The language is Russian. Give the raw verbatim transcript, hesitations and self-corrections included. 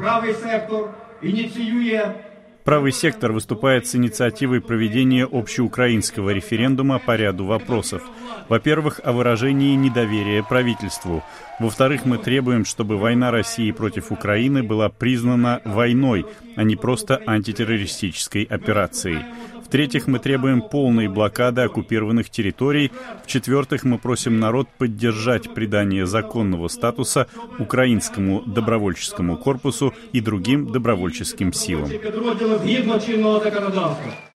Правий сектор инициирует. Правый сектор выступает с инициативой проведения общеукраинского референдума по ряду вопросов. Во-первых, о выражении недоверия правительству. Во-вторых, мы требуем, чтобы война России против Украины была признана войной, а не просто антитеррористической операцией. В-третьих, мы требуем полной блокады оккупированных территорий. В-четвертых, мы просим народ поддержать придание законного статуса украинскому добровольческому корпусу и другим добровольческим силам.